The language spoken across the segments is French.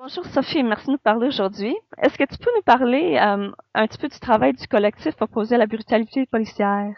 Bonjour Sophie, merci de nous parler aujourd'hui. Est-ce que tu peux nous parler un petit peu du travail du collectif opposé à la brutalité policière?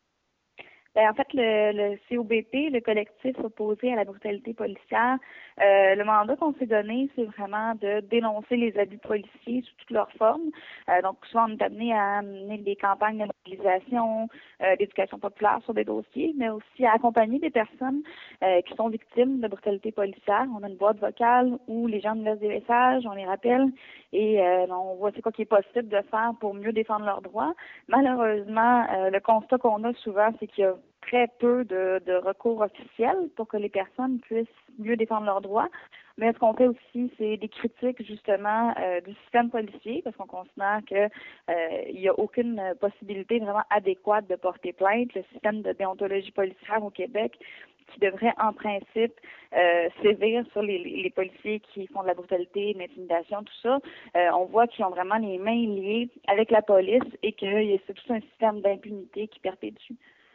En fait, le COBP, le collectif opposé à la brutalité policière, le mandat qu'on s'est donné, c'est vraiment de dénoncer les abus policiers sous toutes leurs formes. Donc, souvent, on est amené à mener des campagnes de mobilisation, d'éducation populaire sur des dossiers, mais aussi à accompagner des personnes qui sont victimes de brutalité policière. On a une boîte vocale où les gens nous laissent des messages, on les rappelle et on voit c'est quoi qui est possible de faire pour mieux défendre leurs droits. Malheureusement, le constat qu'on a souvent, c'est qu'il y a très peu de recours officiels pour que les personnes puissent mieux défendre leurs droits. Mais ce qu'on fait aussi, c'est des critiques justement du système policier, parce qu'on considère que il n'y a aucune possibilité vraiment adéquate de porter plainte. Le système de déontologie policière au Québec qui devrait en principe sévir sur les policiers qui font de la brutalité, de l'intimidation, tout ça, on voit qu'ils ont vraiment les mains liées avec la police et que c'est tout un système d'impunité qui perpétue.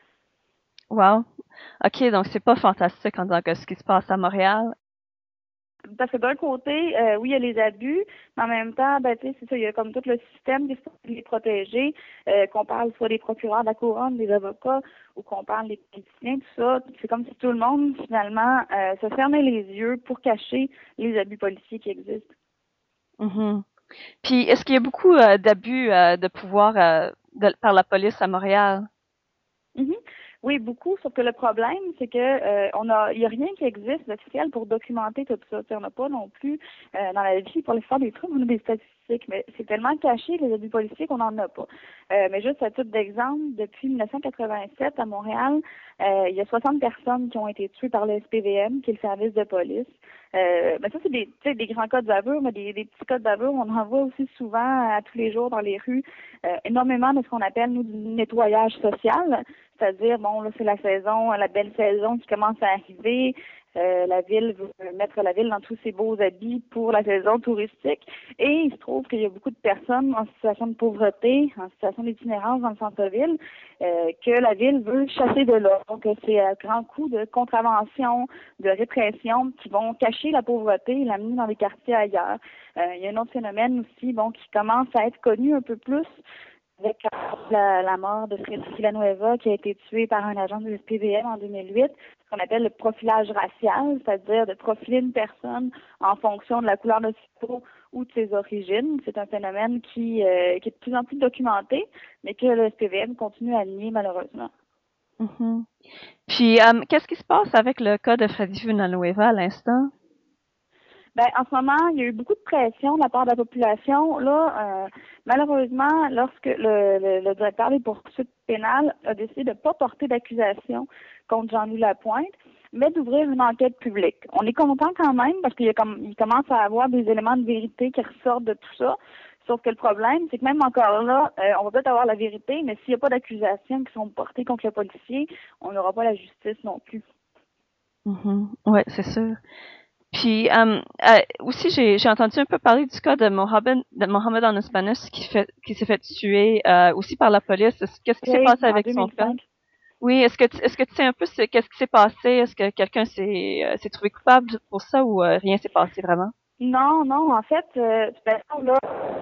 Wow. OK, donc c'est pas fantastique en tant que ce qui se passe à Montréal. Parce que d'un côté, oui, il y a les abus, mais en même temps, ben, tu sais, c'est ça, il y a comme tout le système qui est supposé les protéger, qu'on parle soit des procureurs de la couronne, des avocats, ou qu'on parle des politiciens, tout ça. C'est comme si tout le monde, finalement, se fermait les yeux pour cacher les abus policiers qui existent. Mhm. Puis est-ce qu'il y a beaucoup d'abus de pouvoir par la police à Montréal? Mhm. Oui, beaucoup, sauf que le problème, c'est que il y a rien qui existe d'officiel pour documenter tout ça. Tu sais, on n'a pas non plus dans la vie pour les faire des trucs, on a des statistiques, mais c'est tellement caché les abus policiers qu'on n'en a pas. Mais juste à titre d'exemple, depuis 1987 à Montréal, il y a 60 personnes qui ont été tuées par le SPVM, qui est le service de police. Mais ça, c'est des, tu sais, des grands cas de bavure, mais des petits cas de bavure, on en voit aussi souvent à tous les jours dans les rues, énormément de ce qu'on appelle, nous, du nettoyage social. C'est-à-dire, bon, là, c'est la saison, la belle saison qui commence à arriver. La ville veut mettre la ville dans tous ses beaux habits pour la saison touristique. Et il se trouve qu'il y a beaucoup de personnes en situation de pauvreté, en situation d'itinérance dans le centre-ville, que la ville veut chasser de là. Donc, c'est à grand coup de contravention, de répression qui vont cacher la pauvreté et l'amener dans des quartiers ailleurs. Il y a un autre phénomène aussi, bon, qui commence à être connu un peu plus avec la mort de Frédéric Villanueva qui a été tué par un agent du SPVM en 2008, ce qu'on appelle le profilage racial, c'est-à-dire de profiler une personne en fonction de la couleur de ses peau ou de ses origines. C'est un phénomène qui est de plus en plus documenté, mais que le SPVM continue à nier malheureusement. Mhm. Puis qu'est-ce qui se passe avec le cas de Freddy Villanueva à l'instant? Ben, en ce moment, il y a eu beaucoup de pression de la part de la population. Là, malheureusement, lorsque le directeur des poursuites pénales a décidé de ne pas porter d'accusation contre Jean-Louis Lapointe, mais d'ouvrir une enquête publique. On est content quand même parce qu'il il commence à avoir des éléments de vérité qui ressortent de tout ça. Sauf que le problème, c'est que même encore là, on va peut-être avoir la vérité, mais s'il n'y a pas d'accusations qui sont portées contre le policier, on n'aura pas la justice non plus. Mhm. Ouais, c'est sûr. Puis aussi, j'ai entendu un peu parler du cas de Mohamed Anas qui s'est fait tuer aussi par la police. Qu'est-ce qui s'est Oui, passé en avec son cas? 2005. Oui, est-ce que tu sais un peu qu'est-ce qui s'est passé? Est-ce que quelqu'un s'est trouvé coupable pour ça ou rien s'est passé vraiment? Non, non, en fait, ben, là,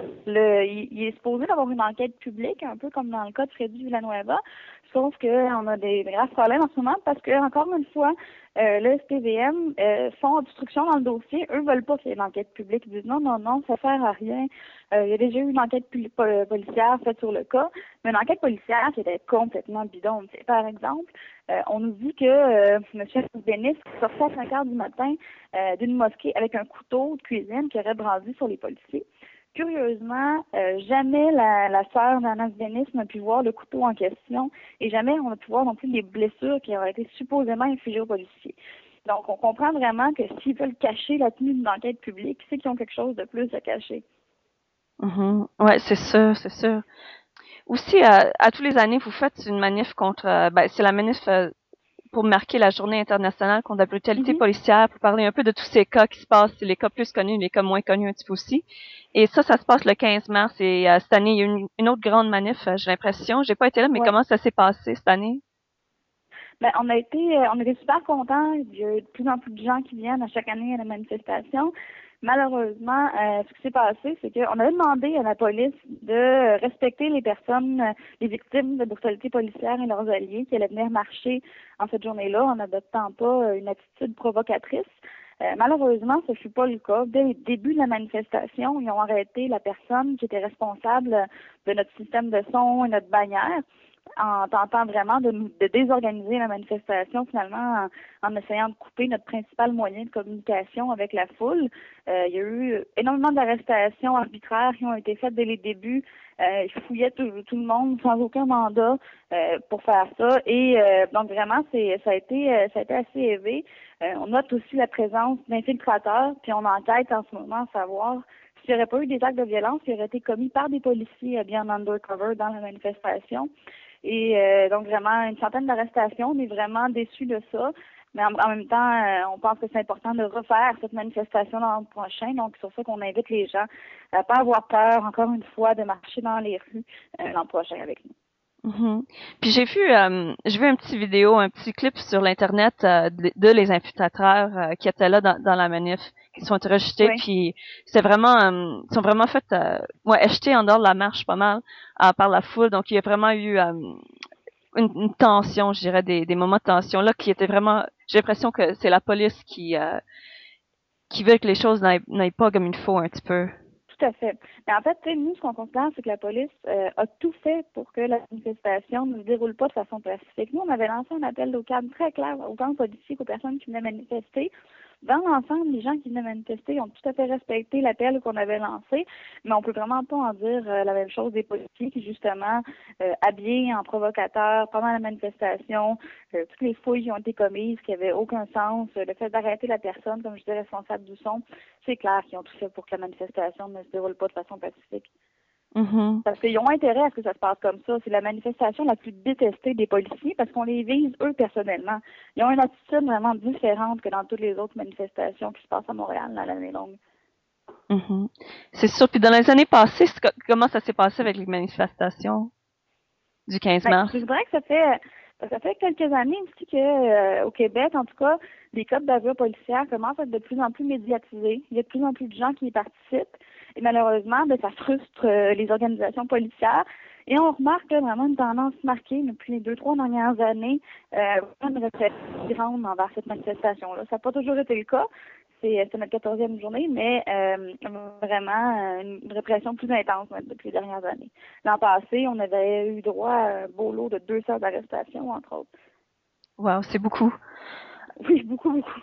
il est supposé d'avoir une enquête publique, un peu comme dans le cas de Freddy Villanueva, sauf qu'on a des graves problèmes en ce moment parce que, encore une fois, le SPVM font obstruction dans le dossier. Eux veulent pas qu'il y ait une enquête publique. Ils disent non, non, non, ça sert à rien. Il y a déjà eu une enquête policière faite sur le cas, mais une enquête policière qui était complètement bidon. Tu sais, par exemple, on nous dit que M. Bénis sortait à 5 heures du matin d'une mosquée avec un couteau de cuisine qui aurait brandi sur les policiers. Curieusement, jamais la sœur d'Anas Benis n'a pu voir le couteau en question et jamais on a pu voir non plus les blessures qui auraient été supposément infligées aux policiers. Donc, on comprend vraiment que s'ils veulent cacher la tenue d'une enquête publique, c'est qu'ils ont quelque chose de plus à cacher. Mhm. Ouais, c'est sûr, c'est sûr. Aussi, à tous les années, vous faites une manif contre, ben, c'est la manif pour marquer la journée internationale contre la brutalité Mhm. policière, pour parler un peu de tous ces cas qui se passent, les cas plus connus, les cas moins connus un petit peu aussi. Et ça se passe le 15 mars. Et cette année, il y a eu une autre grande manif, j'ai l'impression. J'ai pas été là, mais Ouais. comment ça s'est passé cette année? Ben, on était super contents. Il y a de plus en plus de gens qui viennent à chaque année à la manifestation. Malheureusement, ce qui s'est passé, c'est qu'on avait demandé à la police de respecter les personnes, les victimes de brutalité policière et leurs alliés qui allaient venir marcher en cette journée-là en n'adoptant pas une attitude provocatrice. Malheureusement, ce ne fut pas le cas. Dès le début de la manifestation, ils ont arrêté la personne qui était responsable de notre système de son et notre bannière en tentant vraiment de désorganiser la manifestation, finalement, en essayant de couper notre principal moyen de communication avec la foule. Il y a eu énormément d'arrestations arbitraires qui ont été faites dès les débuts. Ils fouillaient tout le monde sans aucun mandat pour faire ça. Et donc vraiment, ça a été assez élevé. On note aussi la présence d'infiltrateurs, puis on enquête en ce moment à savoir s'il n'y aurait pas eu des actes de violence qui auraient été commis par des policiers bien en undercover dans la manifestation. Et donc vraiment une centaine d'arrestations, on est vraiment déçus de ça. Mais en même temps, on pense que c'est important de refaire cette manifestation l'an prochain. Donc, c'est sur ça qu'on invite les gens à pas avoir peur, encore une fois, de marcher dans les rues l'an prochain avec nous. Mhm. Puis j'ai vu un petit vidéo, un petit clip sur l'internet de les infiltrateurs qui étaient là dans la manif, qui sont rejetés. Oui, Puis c'est vraiment, ils sont vraiment fait, ouais, jetés en dehors de la marche pas mal par la foule. Donc il y a vraiment eu une tension, je dirais, des moments de tension là qui étaient vraiment. J'ai l'impression que c'est la police qui veut que les choses n'aillent pas comme il faut un petit peu. tout à fait. Mais en fait, nous, ce qu'on considère, c'est que la police a tout fait pour que la manifestation ne se déroule pas de façon pacifique. Nous, on avait lancé un appel au cadre très clair aux camps politiques, aux personnes qui venaient manifester. Dans l'ensemble, les gens qui venaient manifester ont tout à fait respecté l'appel qu'on avait lancé, mais on peut vraiment pas en dire la même chose des policiers qui, justement, habillés en provocateurs pendant la manifestation, toutes les fouilles qui ont été commises, qui n'avaient aucun sens, le fait d'arrêter la personne, comme je disais, responsable du son, c'est clair qu'ils ont tout fait pour que la manifestation ne se déroule pas de façon pacifique. Mhm. Parce qu'ils ont intérêt à ce que ça se passe comme ça. C'est la manifestation la plus détestée des policiers parce qu'on les vise, eux, personnellement. Ils ont une attitude vraiment différente que dans toutes les autres manifestations qui se passent à Montréal dans l'année longue. Mhm. C'est sûr. Puis dans les années passées, comment ça s'est passé avec les manifestations du 15 Ben, mars? je dirais que ça fait quelques années aussi que au Québec, en tout cas, les codes d'avure policière commencent à être de plus en plus médiatisés. Il y a de plus en plus de gens qui y participent. Et malheureusement, ben, ça frustre les organisations policières. Et on remarque là, vraiment une tendance marquée depuis les 2, 3 dernières années, une répression grande envers cette manifestation-là. Ça n'a pas toujours été le cas. C'est notre 14e journée, mais vraiment une répression plus intense depuis les dernières années. L'an passé, on avait eu droit à un beau lot de 200 arrestations, entre autres. Wow, c'est beaucoup. Oui, beaucoup, beaucoup.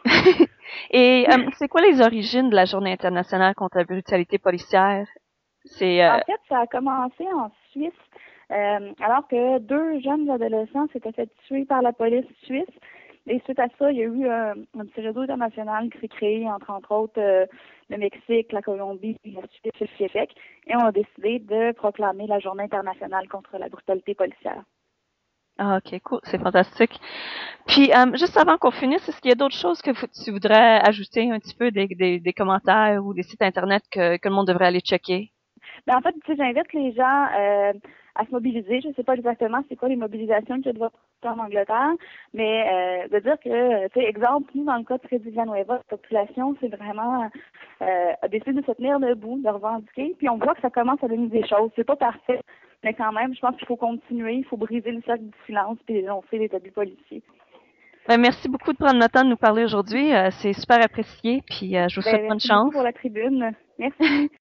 Et c'est quoi les origines de la Journée internationale contre la brutalité policière? C'est En fait, ça a commencé en Suisse, alors que 2 jeunes adolescents s'étaient fait tuer par la police suisse. Et suite à ça, il y a eu un petit réseau international qui s'est créé entre autres, le Mexique, la Colombie, la Suisse et le Québec. Et on a décidé de proclamer la Journée internationale contre la brutalité policière. ah, ok, cool, c'est fantastique. Puis juste avant qu'on finisse, est-ce qu'il y a d'autres choses que tu voudrais ajouter un petit peu des commentaires ou des sites internet que le monde devrait aller checker? Ben, en fait, tu sais, j'invite les gens à se mobiliser. Je ne sais pas exactement c'est quoi les mobilisations qu'il y a de votre en Angleterre, mais de dire que, tu sais, exemple, nous, dans le cas de Freddy Villanueva, la population, c'est vraiment a décidé de se tenir debout, de revendiquer, puis on voit que ça commence à donner des choses. C'est pas parfait, mais quand même, je pense qu'il faut continuer, il faut briser le cercle du silence puis dénoncer les abus policiers. Ben, merci beaucoup de prendre le temps de nous parler aujourd'hui. C'est super apprécié, puis je vous souhaite Ben, bonne merci beaucoup chance. pour la tribune. Merci.